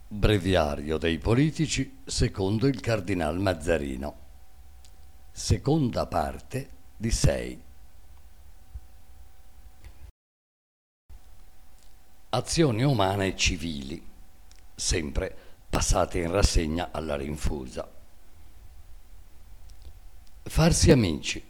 Breviario dei politici secondo il cardinal Mazzarino. Seconda parte di 6. Azioni umane e civili, sempre passate in rassegna alla rinfusa. Farsi amici.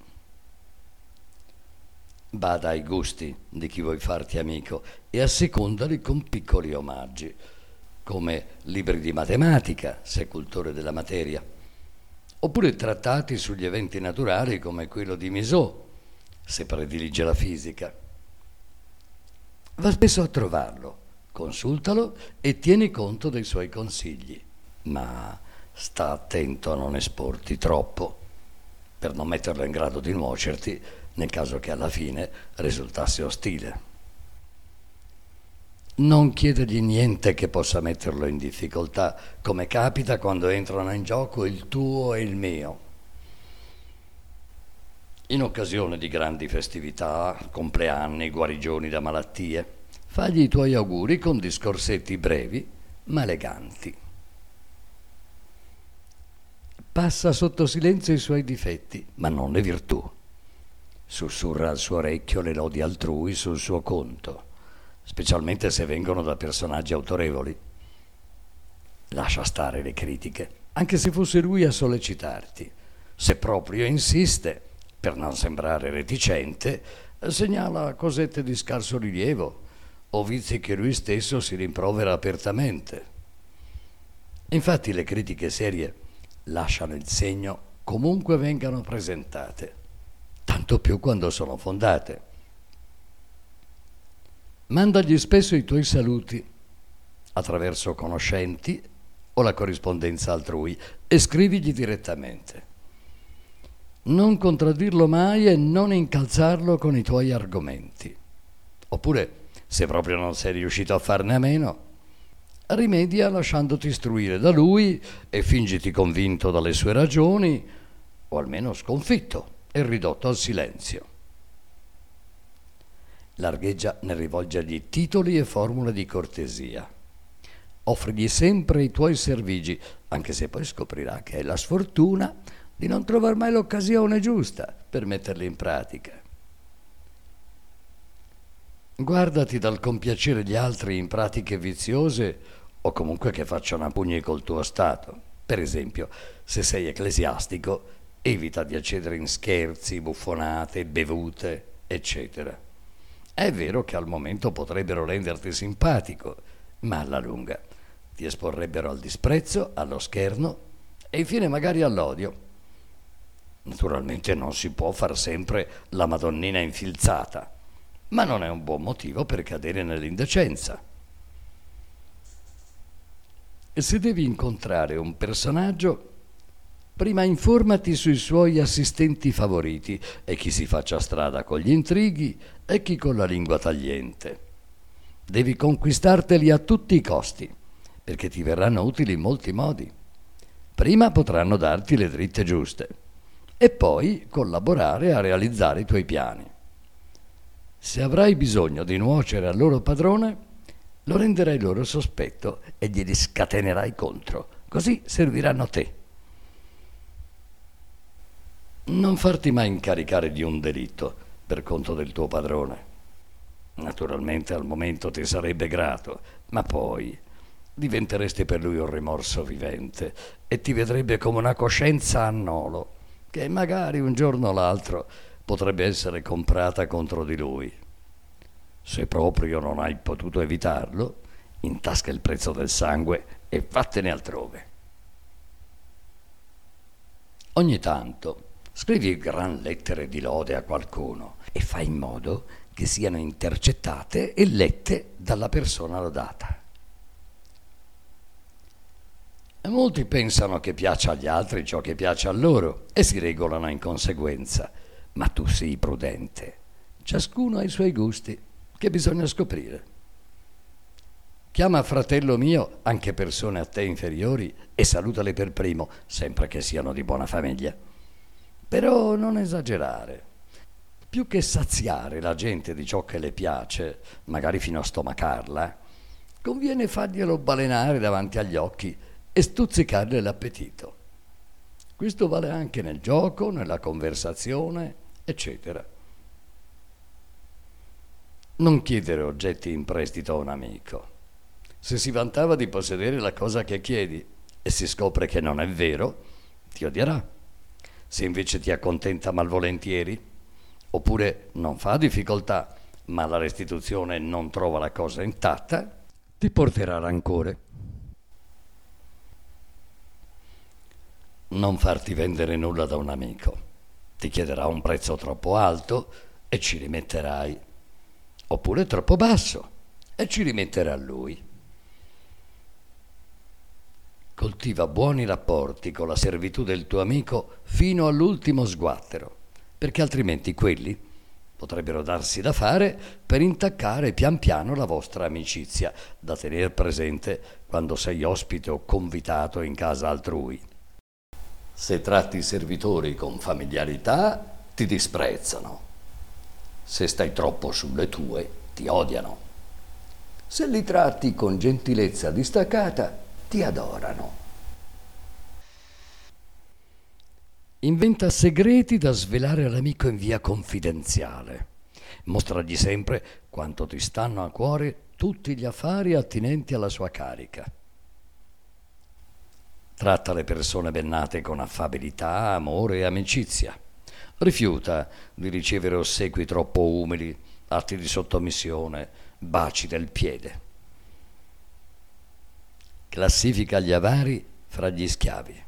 Bada ai gusti di chi vuoi farti amico e assecondali con piccoli omaggi, come libri di matematica, se è cultore della materia, oppure trattati sugli eventi naturali come quello di Miseau, se predilige la fisica. Va spesso a trovarlo, consultalo e tieni conto dei suoi consigli, ma sta attento a non esporti troppo, per non metterlo in grado di nuocerti nel caso che alla fine risultasse ostile. Non chiedergli niente che possa metterlo in difficoltà, come capita quando entrano in gioco il tuo e il mio. In occasione di grandi festività, compleanni, guarigioni da malattie, fagli i tuoi auguri con discorsetti brevi ma eleganti. Passa sotto silenzio i suoi difetti, ma non le virtù. Sussurra al suo orecchio le lodi altrui sul suo conto, specialmente se vengono da personaggi autorevoli. Lascia stare le critiche, anche se fosse lui a sollecitarti. Se proprio insiste, per non sembrare reticente, segnala cosette di scarso rilievo o vizi che lui stesso si rimprovera apertamente. Infatti le critiche serie lasciano il segno comunque vengano presentate, tanto più quando sono fondate. Mandagli spesso i tuoi saluti attraverso conoscenti o la corrispondenza altrui e scrivigli direttamente. Non contraddirlo mai e non incalzarlo con i tuoi argomenti. Oppure, se proprio non sei riuscito a farne a meno, rimedia lasciandoti istruire da lui e fingiti convinto dalle sue ragioni, o almeno sconfitto e ridotto al silenzio. Largheggia nel rivolgergli titoli e formule di cortesia. Offrigli sempre i tuoi servigi, anche se poi scoprirà che è la sfortuna di non trovar mai l'occasione giusta per metterli in pratica. Guardati dal compiacere gli altri in pratiche viziose o comunque che facciano a pugni col tuo stato. Per esempio, se sei ecclesiastico, evita di accedere in scherzi, buffonate, bevute, eccetera. È vero che al momento potrebbero renderti simpatico, ma alla lunga ti esporrebbero al disprezzo, allo scherno e infine magari all'odio. Naturalmente non si può far sempre la Madonnina infilzata, ma non è un buon motivo per cadere nell'indecenza. E se devi incontrare un personaggio, prima informati sui suoi assistenti favoriti e chi si faccia strada con gli intrighi e chi con la lingua tagliente. Devi conquistarteli a tutti i costi, perché ti verranno utili in molti modi. Prima potranno darti le dritte giuste e poi collaborare a realizzare i tuoi piani. Se avrai bisogno di nuocere al loro padrone, lo renderai loro sospetto e glieli scatenerai contro, così serviranno te. Non farti mai incaricare di un delitto per conto del tuo padrone. Naturalmente al momento ti sarebbe grato, ma poi diventeresti per lui un rimorso vivente e ti vedrebbe come una coscienza a nolo, che magari un giorno o l'altro potrebbe essere comprata contro di lui. Se proprio non hai potuto evitarlo, intasca il prezzo del sangue e vattene altrove. Ogni tanto scrivi gran lettere di lode a qualcuno e fai in modo che siano intercettate e lette dalla persona lodata. E molti pensano che piaccia agli altri ciò che piace a loro e si regolano in conseguenza, ma tu sii prudente. Ciascuno ha i suoi gusti che bisogna scoprire. Chiama fratello mio anche persone a te inferiori e salutale per primo, sempre che siano di buona famiglia. Però non esagerare. Più che saziare la gente di ciò che le piace, magari fino a stomacarla, conviene farglielo balenare davanti agli occhi e stuzzicarle l'appetito. Questo vale anche nel gioco, nella conversazione, eccetera. Non chiedere oggetti in prestito a un amico. Se si vantava di possedere la cosa che chiedi e si scopre che non è vero, ti odierà. Se invece ti accontenta malvolentieri, oppure non fa difficoltà, ma la restituzione non trova la cosa intatta, ti porterà rancore. Non farti vendere nulla da un amico. Ti chiederà un prezzo troppo alto e ci rimetterai, oppure troppo basso e ci rimetterà lui. Coltiva buoni rapporti con la servitù del tuo amico fino all'ultimo sguattero, perché altrimenti quelli potrebbero darsi da fare per intaccare pian piano la vostra amicizia, da tener presente quando sei ospite o convitato in casa altrui. Se tratti i servitori con familiarità, ti disprezzano. Se stai troppo sulle tue, ti odiano. Se li tratti con gentilezza distaccata, ti adorano. Inventa segreti da svelare all'amico in via confidenziale. Mostragli sempre quanto ti stanno a cuore tutti gli affari attinenti alla sua carica. Tratta le persone bennate con affabilità, amore e amicizia. Rifiuta di ricevere ossequi troppo umili, atti di sottomissione, baci del piede. Classifica gli avari fra gli schiavi.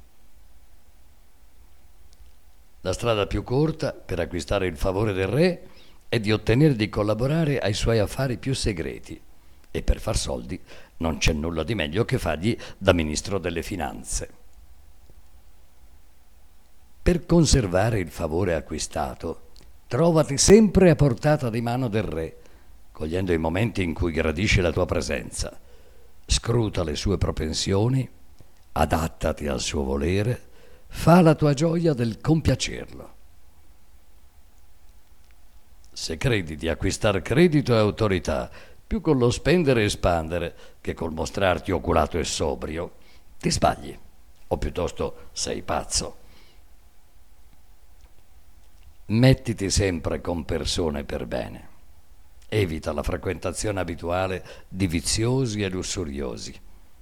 La strada più corta per acquistare il favore del re è di ottenere di collaborare ai suoi affari più segreti, e per far soldi non c'è nulla di meglio che fargli da ministro delle finanze. Per conservare il favore acquistato, trovati sempre a portata di mano del re, cogliendo i momenti in cui gradisce la tua presenza. Scruta le sue propensioni, adattati al suo volere, fa la tua gioia del compiacerlo. Se credi di acquistar credito e autorità più con lo spendere e espandere che col mostrarti oculato e sobrio, ti sbagli, o piuttosto sei pazzo. Mettiti sempre con persone per bene. Evita la frequentazione abituale di viziosi e lussuriosi.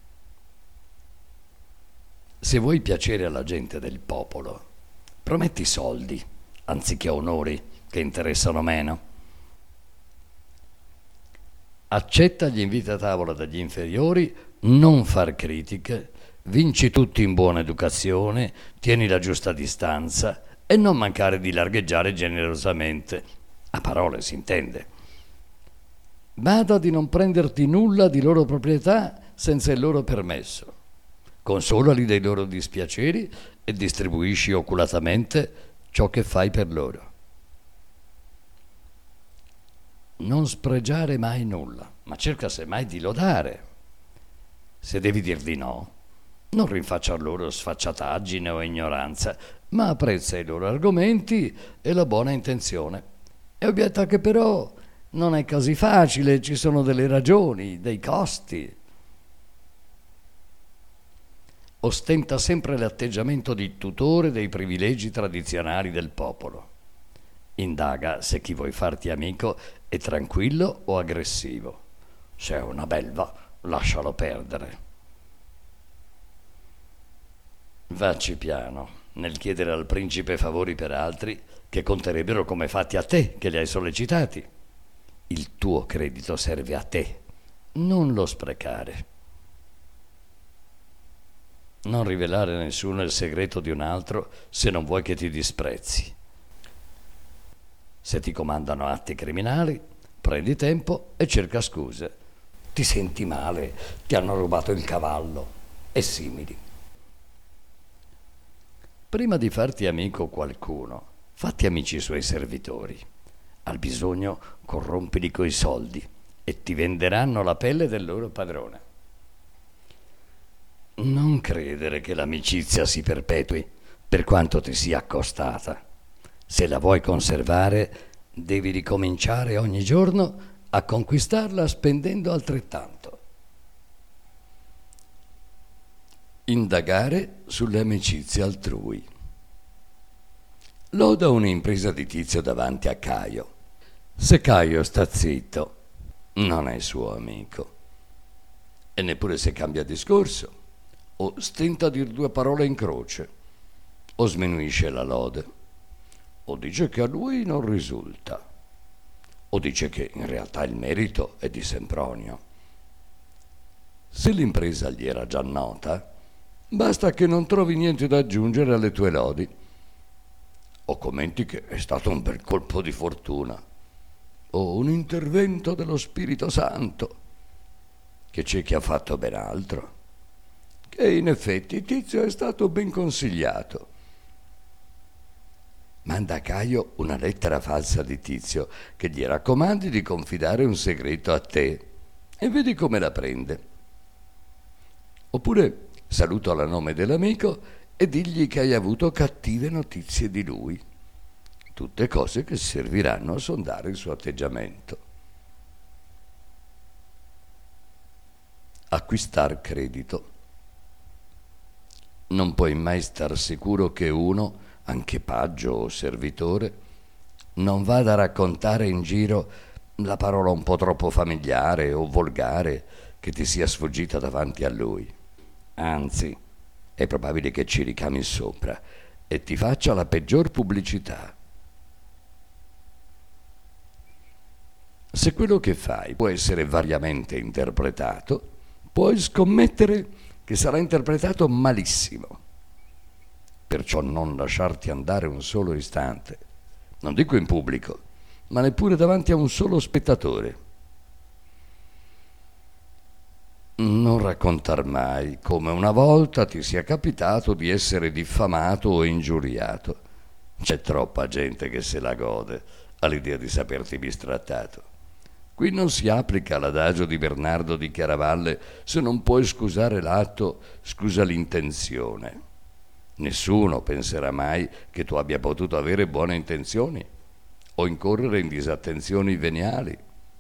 Se vuoi piacere alla gente del popolo, prometti soldi anziché onori che interessano meno. Accetta gli inviti a tavola dagli inferiori, non far critiche, vinci tutti in buona educazione, tieni la giusta distanza e non mancare di largheggiare generosamente. A parole si intende. Bada di non prenderti nulla di loro proprietà senza il loro permesso. Consolali dei loro dispiaceri e distribuisci oculatamente ciò che fai per loro. Non spregiare mai nulla, ma cerca semmai di lodare. Se devi dir di no, non rinfacciar loro sfacciataggine o ignoranza, ma apprezza i loro argomenti e la buona intenzione. E obietta che però non è così facile, ci sono delle ragioni, dei costi. Ostenta sempre l'atteggiamento di tutore dei privilegi tradizionali del popolo. Indaga se chi vuoi farti amico è tranquillo o aggressivo. Se è una belva, lascialo perdere. Vacci piano nel chiedere al principe favori per altri che conterebbero come fatti a te che li hai sollecitati. Il tuo credito serve a te, non lo sprecare. Non rivelare a nessuno il segreto di un altro se non vuoi che ti disprezzi. Se ti comandano atti criminali, prendi tempo e cerca scuse. Ti senti male, ti hanno rubato il cavallo e simili. Prima di farti amico qualcuno, fatti amici i suoi servitori. Al bisogno corrompili coi soldi e ti venderanno la pelle del loro padrone. Non credere che l'amicizia si perpetui per quanto ti sia costata. Se la vuoi conservare, devi ricominciare ogni giorno a conquistarla spendendo altrettanto. Indagare sulle amicizie altrui. Loda un'impresa di Tizio davanti a Caio. Se Caio sta zitto, non è suo amico. E neppure se cambia discorso, o stenta a dir due parole in croce, o sminuisce la lode, o dice che a lui non risulta, o dice che in realtà il merito è di Sempronio. Se l'impresa gli era già nota, basta che non trovi niente da aggiungere alle tue lodi, o commenti che è stato un bel colpo di fortuna, o un intervento dello Spirito Santo, che c'è chi ha fatto ben altro, che in effetti Tizio è stato ben consigliato. Manda a Caio una lettera falsa di Tizio che gli raccomandi di confidare un segreto a te e vedi come la prende. Oppure saluto a nome dell'amico e digli che hai avuto cattive notizie di lui. Tutte cose che serviranno a sondare il suo atteggiamento. Acquistar credito. Non puoi mai star sicuro che uno, anche paggio o servitore, non vada a raccontare in giro la parola un po' troppo familiare o volgare che ti sia sfuggita davanti a lui. Anzi, è probabile che ci ricami sopra e ti faccia la peggior pubblicità. Se quello che fai può essere variamente interpretato, puoi scommettere che sarà interpretato malissimo. Perciò non lasciarti andare un solo istante, non dico in pubblico, ma neppure davanti a un solo spettatore. Non raccontar mai come una volta ti sia capitato di essere diffamato o ingiuriato. C'è troppa gente che se la gode all'idea di saperti bistrattato. Qui non si applica l'adagio di Bernardo di Chiaravalle: se non puoi scusare l'atto, scusa l'intenzione. Nessuno penserà mai che tu abbia potuto avere buone intenzioni o incorrere in disattenzioni veniali.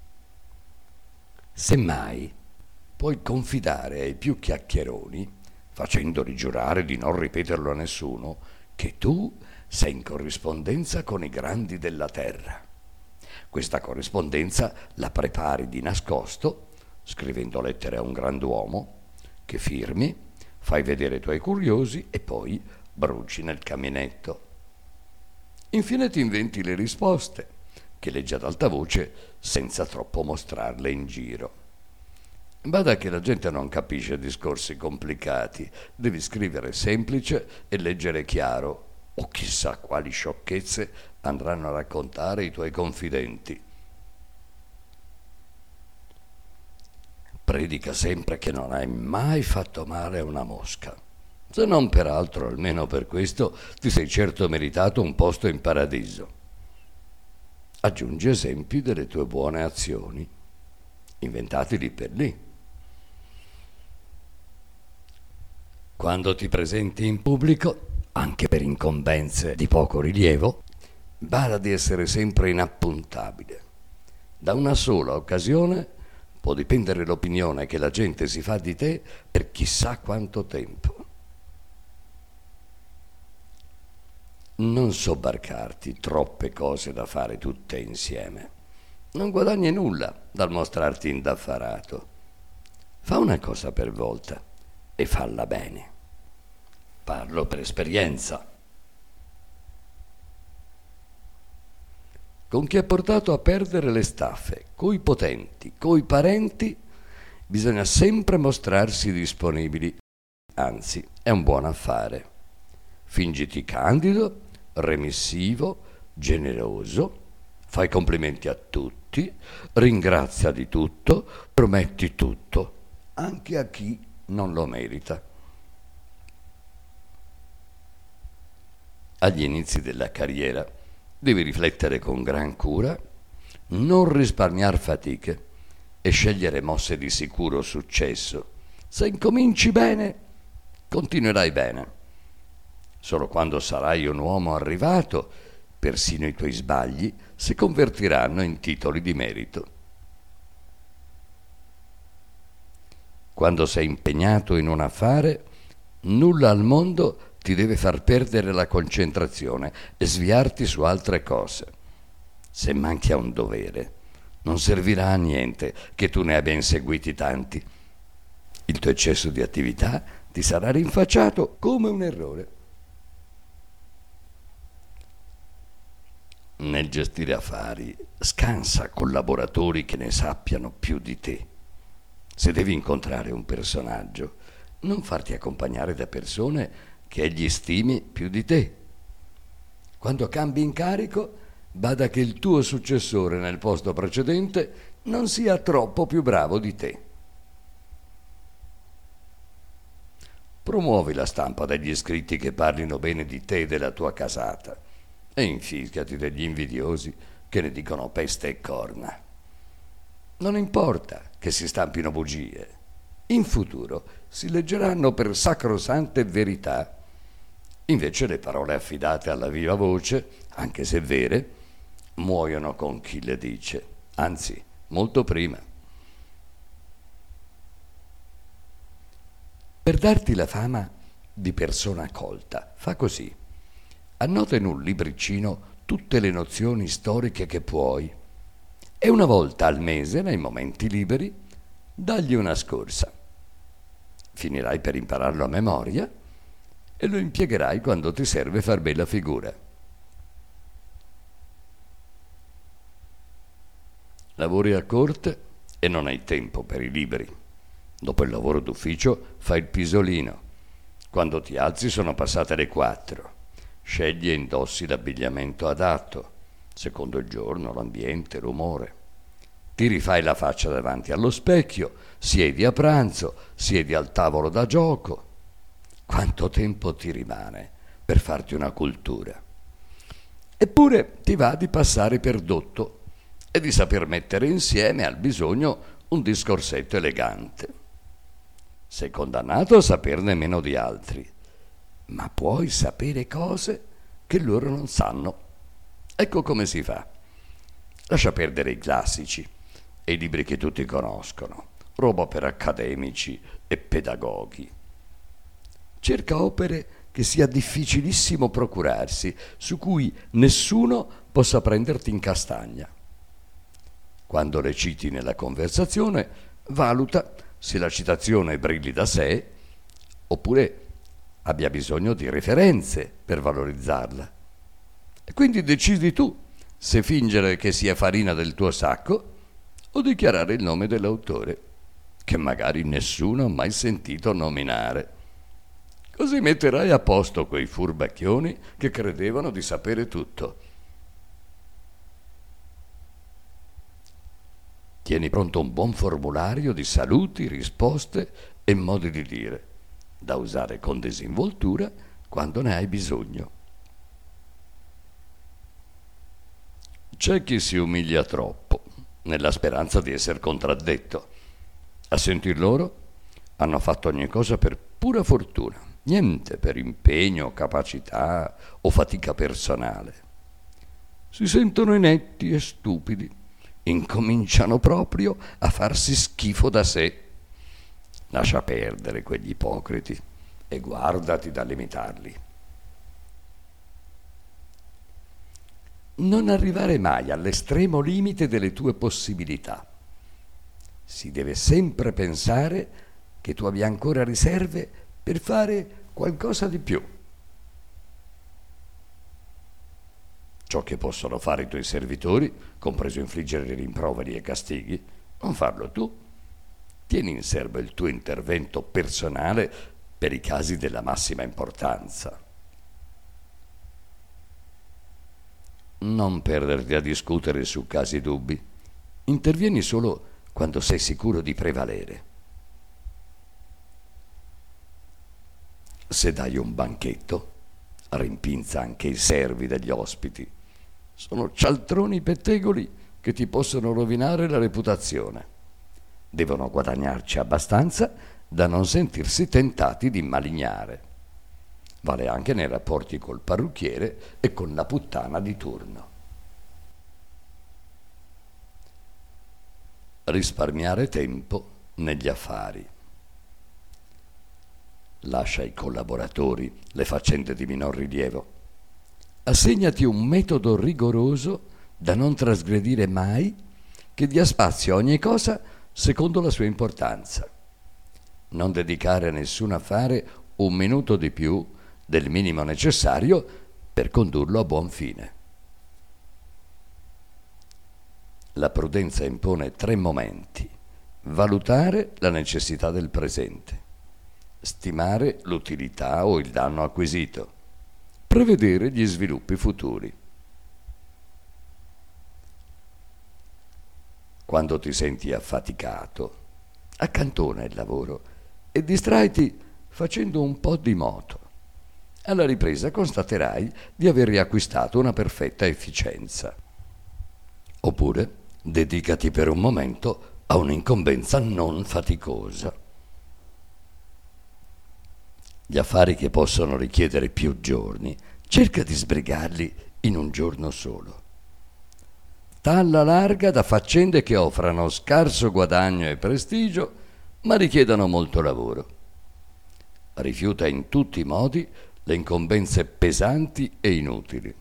Semmai puoi confidare ai più chiacchieroni, facendoli giurare di non ripeterlo a nessuno, che tu sei in corrispondenza con i grandi della terra. Questa corrispondenza la prepari di nascosto, scrivendo lettere a un grand'uomo, che firmi, fai vedere ai tuoi curiosi e poi bruci nel caminetto. Infine ti inventi le risposte, che leggi ad alta voce senza troppo mostrarle in giro. Bada che la gente non capisce discorsi complicati, devi scrivere semplice e leggere chiaro, o chissà quali sciocchezze andranno a raccontare i tuoi confidenti. Predica sempre che non hai mai fatto male a una mosca. Se non per altro, almeno per questo, ti sei certo meritato un posto in paradiso. Aggiungi esempi delle tue buone azioni, inventati lì per lì. Quando ti presenti in pubblico, anche per incombenze di poco rilievo, bada di essere sempre inappuntabile. Da una sola occasione può dipendere l'opinione che la gente si fa di te per chissà quanto tempo. Non sobbarcarti troppe cose da fare tutte insieme. Non guadagni nulla dal mostrarti indaffarato. Fa una cosa per volta e falla bene. Parlo per esperienza. Con chi è portato a perdere le staffe, coi potenti, coi parenti, bisogna sempre mostrarsi disponibili. Anzi, è un buon affare. Fingiti candido, remissivo, generoso, fai complimenti a tutti, ringrazia di tutto, prometti tutto, anche a chi non lo merita. Agli inizi della carriera devi riflettere con gran cura, non risparmiar fatiche e scegliere mosse di sicuro successo. Se incominci bene, continuerai bene. Solo quando sarai un uomo arrivato, persino i tuoi sbagli si convertiranno in titoli di merito. Quando sei impegnato in un affare, Nulla al mondo ti deve far perdere la concentrazione e sviarti su altre cose. Se manchi a un dovere, non servirà a niente che tu ne abbia inseguiti tanti. Il tuo eccesso di attività ti sarà rinfacciato come un errore. Nel gestire affari, scansa collaboratori che ne sappiano più di te. Se devi incontrare un personaggio, non farti accompagnare da persone che egli stimi più di te. Quando cambi incarico, bada che il tuo successore nel posto precedente non sia troppo più bravo di te. Promuovi la stampa degli iscritti che parlino bene di te e della tua casata e infischiati degli invidiosi che ne dicono peste e corna. Non importa che si stampino bugie. In futuro si leggeranno per sacrosante verità. Invece le parole affidate alla viva voce, anche se vere, muoiono con chi le dice, anzi, molto prima. Per darti la fama di persona colta, fa così. Annota in un libricino tutte le nozioni storiche che puoi e una volta al mese, nei momenti liberi, dagli una scorsa. Finirai per impararlo a memoria e lo impiegherai quando ti serve far bella figura. Lavori a corte e non hai tempo per i libri. Dopo il lavoro d'ufficio fai il pisolino. Quando ti alzi sono passate le 4. Scegli e indossi l'abbigliamento adatto, secondo il giorno, l'ambiente, il rumore. Ti rifai la faccia davanti allo specchio, siedi a pranzo, siedi al tavolo da gioco. Quanto tempo ti rimane per farti una cultura? Eppure ti va di passare per dotto e di saper mettere insieme al bisogno un discorsetto elegante. Sei condannato a saperne meno di altri, ma puoi sapere cose che loro non sanno. Ecco come si fa. Lascia perdere i classici e i libri che tutti conoscono, roba per accademici e pedagoghi. Cerca opere che sia difficilissimo procurarsi, su cui nessuno possa prenderti in castagna. Quando le citi nella conversazione, valuta se la citazione brilli da sé oppure abbia bisogno di referenze per valorizzarla. E quindi decidi tu se fingere che sia farina del tuo sacco o dichiarare il nome dell'autore, che magari nessuno ha mai sentito nominare. Così metterai a posto quei furbacchioni che credevano di sapere tutto. Tieni pronto un buon formulario di saluti, risposte e modi di dire, da usare con disinvoltura quando ne hai bisogno. C'è chi si umilia troppo, nella speranza di essere contraddetto. A sentir loro, hanno fatto ogni cosa per pura fortuna, niente per impegno, capacità o fatica personale. Si sentono inetti e stupidi, incominciano proprio a farsi schifo da sé. Lascia perdere quegli ipocriti e guardati da limitarli. Non arrivare mai all'estremo limite delle tue possibilità. Si deve sempre pensare che tu abbia ancora riserve per fare qualcosa di più. Ciò che possono fare i tuoi servitori, compreso infliggere rimproveri e castighi, non farlo tu. Tieni in serbo il tuo intervento personale per i casi della massima importanza. Non perderti a discutere su casi dubbi. Intervieni solo quando sei sicuro di prevalere. Se dai un banchetto, rimpinza anche i servi degli ospiti. Sono cialtroni pettegoli che ti possono rovinare la reputazione. Devono guadagnarci abbastanza da non sentirsi tentati di malignare. Vale anche nei rapporti col parrucchiere e con la puttana di turno. Risparmiare tempo negli affari. Lascia ai collaboratori le faccende di minor rilievo. Assegnati un metodo rigoroso da non trasgredire mai, che dia spazio a ogni cosa secondo la sua importanza. Non dedicare a nessun affare un minuto di più del minimo necessario per condurlo a buon fine. La prudenza impone 3 momenti: valutare la necessità del presente, stimare l'utilità o il danno acquisito, prevedere gli sviluppi futuri. Quando ti senti affaticato, accantona il lavoro e distraiti facendo un po' di moto. Alla ripresa constaterai di aver riacquistato una perfetta efficienza. Oppure dedicati per un momento a un'incombenza non faticosa. Gli affari che possono richiedere più giorni, cerca di sbrigarli in un giorno solo. Talla larga da faccende che offrano scarso guadagno e prestigio, ma richiedano molto lavoro. Rifiuta in tutti i modi le incombenze pesanti e inutili.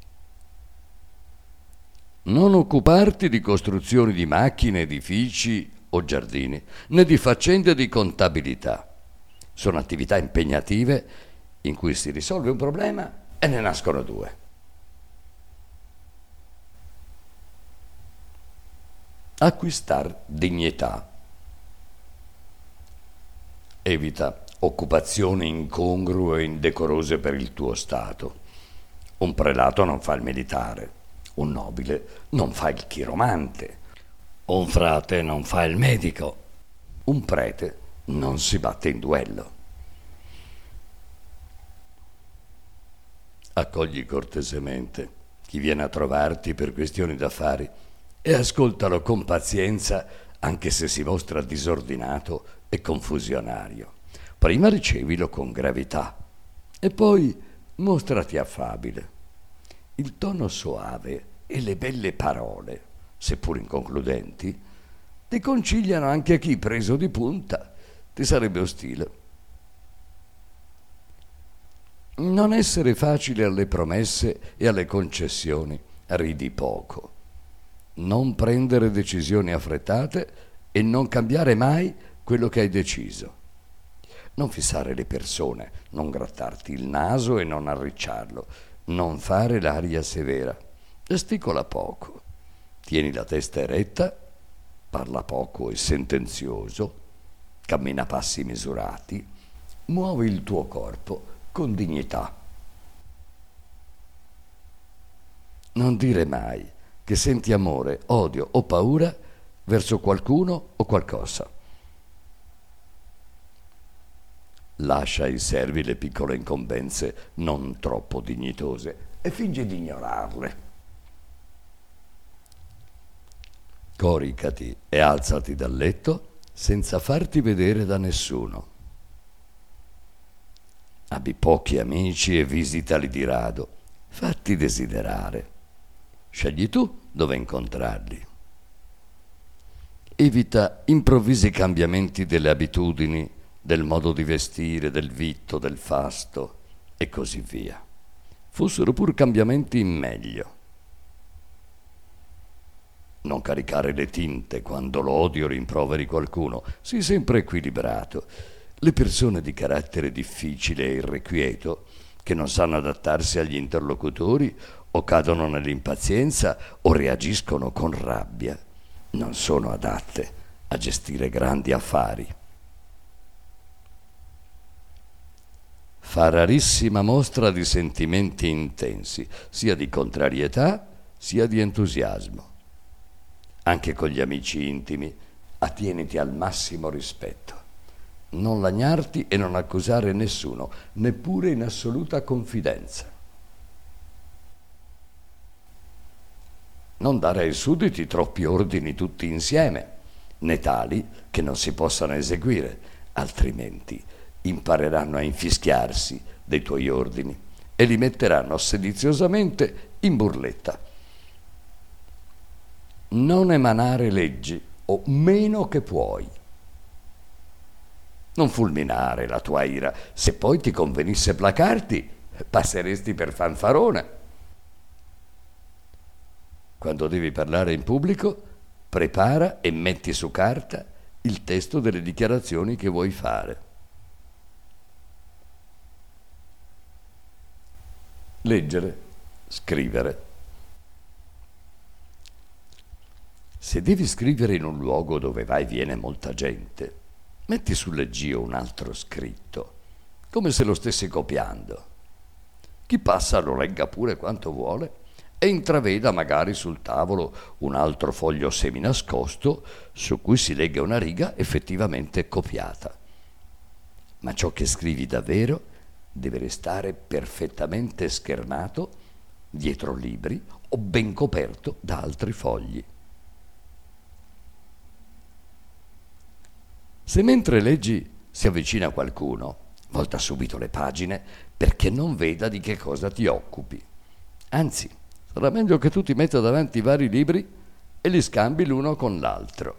Non occuparti di costruzioni di macchine, edifici o giardini, né di faccende di contabilità. Sono attività impegnative in cui si risolve un problema e ne nascono 2. Acquistar dignità. Evita occupazioni incongrue e indecorose per il tuo stato. Un prelato non fa il militare, un nobile non fa il chiromante, un frate non fa il medico, un prete non si batte in duello. Accogli cortesemente chi viene a trovarti per questioni d'affari e ascoltalo con pazienza anche se si mostra disordinato e confusionario. Prima ricevilo con gravità e poi mostrati affabile. Il tono soave e le belle parole, seppur inconcludenti, ti conciliano anche a chi, preso di punta, ti sarebbe ostile. Non essere facile alle promesse e alle concessioni, ridi poco. Non prendere decisioni affrettate e non cambiare mai quello che hai deciso. Non fissare le persone, non grattarti il naso e non arricciarlo, non fare l'aria severa. Gesticola poco, tieni la testa eretta, parla poco e sentenzioso, cammina a passi misurati, muovi il tuo corpo con dignità. Non dire mai che senti amore, odio o paura verso qualcuno o qualcosa. Lascia ai servi le piccole incombenze non troppo dignitose e fingi di ignorarle. Coricati e alzati dal letto senza farti vedere da nessuno. Abbi pochi amici e visitali di rado. Fatti desiderare. Scegli tu dove incontrarli. Evita improvvisi cambiamenti delle abitudini, del modo di vestire, del vitto, del fasto e così via. Fossero pur cambiamenti in meglio. Non caricare le tinte quando l'odio rimproveri qualcuno. Sii sempre equilibrato. Le persone di carattere difficile e irrequieto, che non sanno adattarsi agli interlocutori o cadono nell'impazienza o reagiscono con rabbia, non sono adatte a gestire grandi affari. Fa rarissima mostra di sentimenti intensi, sia di contrarietà sia di entusiasmo. Anche con gli amici intimi attieniti al massimo rispetto. Non lagnarti e non accusare nessuno, neppure in assoluta confidenza. Non dare ai sudditi troppi ordini tutti insieme, né tali che non si possano eseguire, altrimenti impareranno a infischiarsi dei tuoi ordini e li metteranno sediziosamente in burletta. Non emanare leggi o meno che puoi. Non fulminare la tua ira. Se poi ti convenisse placarti, passeresti per fanfarona. Quando devi parlare in pubblico, prepara e metti su carta il testo delle dichiarazioni che vuoi fare. Leggere, scrivere. Se devi scrivere in un luogo dove va e viene molta gente, metti sul leggio un altro scritto, come se lo stessi copiando. Chi passa lo legga pure quanto vuole e intraveda magari sul tavolo un altro foglio seminascosto su cui si legga una riga effettivamente copiata. Ma ciò che scrivi davvero deve restare perfettamente schermato dietro libri o ben coperto da altri fogli. Se mentre leggi si avvicina qualcuno, volta subito le pagine perché non veda di che cosa ti occupi. Anzi, sarà meglio che tu ti metta davanti vari libri e li scambi l'uno con l'altro.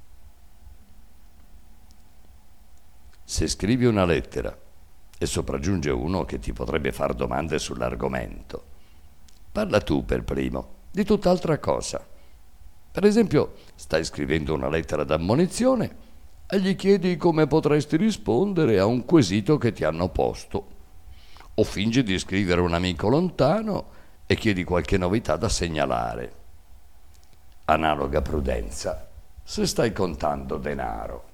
Se scrivi una lettera e sopraggiunge uno che ti potrebbe far domande sull'argomento, parla tu per primo di tutt'altra cosa. Per esempio, stai scrivendo una lettera d'ammonizione e gli chiedi come potresti rispondere a un quesito che ti hanno posto. O fingi di scrivere un amico lontano e chiedi qualche novità da segnalare. Analoga prudenza se stai contando denaro.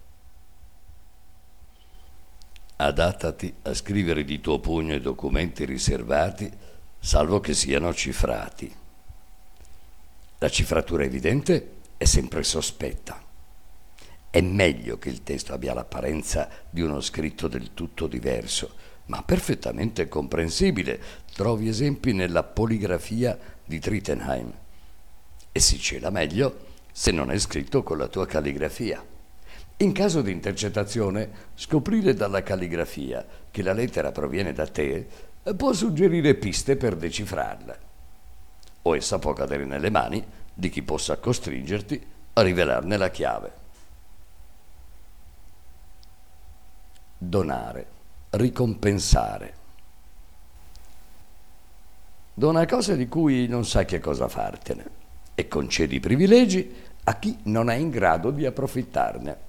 Adattati a scrivere di tuo pugno i documenti riservati, salvo che siano cifrati. La cifratura evidente è sempre sospetta. È meglio che il testo abbia l'apparenza di uno scritto del tutto diverso, ma perfettamente comprensibile. Trovi esempi nella poligrafia di Trittenheim. E si cela meglio se non è scritto con la tua calligrafia. In caso di intercettazione, scoprire dalla calligrafia che la lettera proviene da te può suggerire piste per decifrarla. O essa può cadere nelle mani di chi possa costringerti a rivelarne la chiave. Donare, ricompensare. Dona cose di cui non sai che cosa fartene e concedi privilegi a chi non è in grado di approfittarne.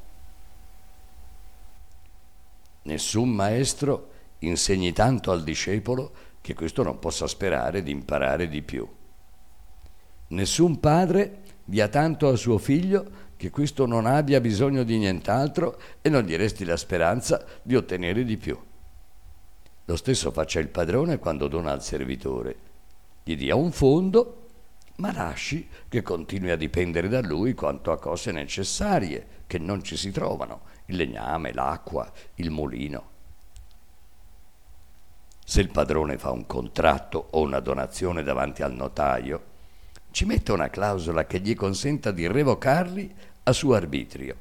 Nessun maestro insegni tanto al discepolo che questo non possa sperare di imparare di più. Nessun padre dia tanto a suo figlio che questo non abbia bisogno di nient'altro e non gli resti la speranza di ottenere di più. Lo stesso faccia il padrone quando dona al servitore. Gli dia un fondo, ma lasci che continui a dipendere da lui quanto a cose necessarie che non ci si trovano, il legname, l'acqua, il mulino. Se il padrone fa un contratto o una donazione davanti al notaio, ci mette una clausola che gli consenta di revocarli a suo arbitrio.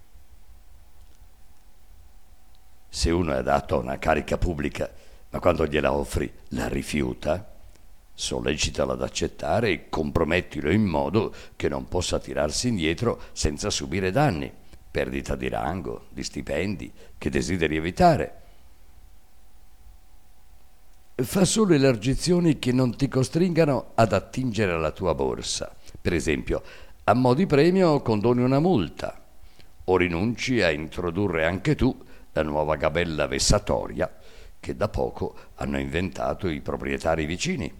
Se uno è adatto a una carica pubblica, ma quando gliela offri la rifiuta, sollecitalo ad accettare e compromettilo in modo che non possa tirarsi indietro senza subire danni, perdita di rango, di stipendi che desideri evitare. Fa solo elargizioni che non ti costringano ad attingere alla tua borsa. Per esempio, a mo' di premio condoni una multa o rinunci a introdurre anche tu la nuova gabella vessatoria che da poco hanno inventato i proprietari vicini.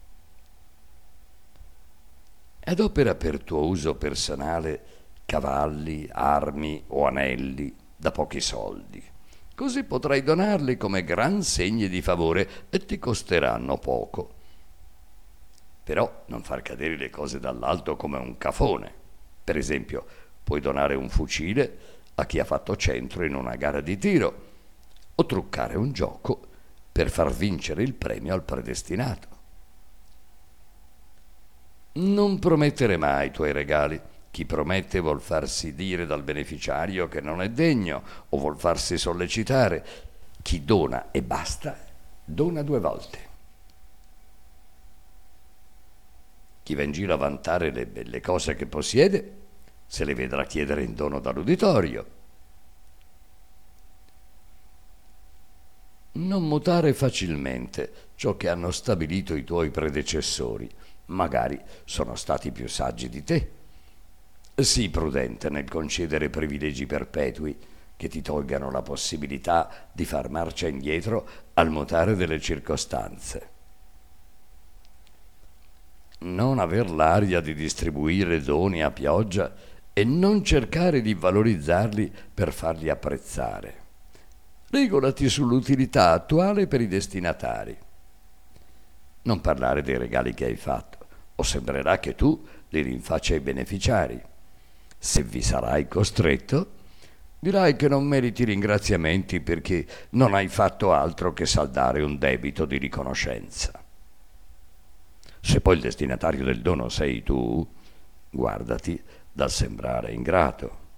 Adopera per tuo uso personale cavalli, armi o anelli da pochi soldi. Così potrai donarli come gran segni di favore e ti costeranno poco. Però non far cadere le cose dall'alto come un cafone. Per esempio, puoi donare un fucile a chi ha fatto centro in una gara di tiro o truccare un gioco per far vincere il premio al predestinato. Non promettere mai i tuoi regali. Chi promette vuol farsi dire dal beneficiario che non è degno o vuol farsi sollecitare. Chi dona e basta, dona 2 volte. Chi va in giro a vantare le belle cose che possiede, se le vedrà chiedere in dono dall'uditorio. Non mutare facilmente ciò che hanno stabilito i tuoi predecessori, magari sono stati più saggi di te. Sii prudente nel concedere privilegi perpetui che ti tolgano la possibilità di far marcia indietro al mutare delle circostanze. Non aver l'aria di distribuire doni a pioggia e non cercare di valorizzarli per farli apprezzare. Regolati sull'utilità attuale per i destinatari. Non parlare dei regali che hai fatto, o sembrerà che tu li rinfaccia ai beneficiari. Se vi sarai costretto, dirai che non meriti ringraziamenti perché non hai fatto altro che saldare un debito di riconoscenza. Se poi il destinatario del dono sei tu, guardati dal sembrare ingrato.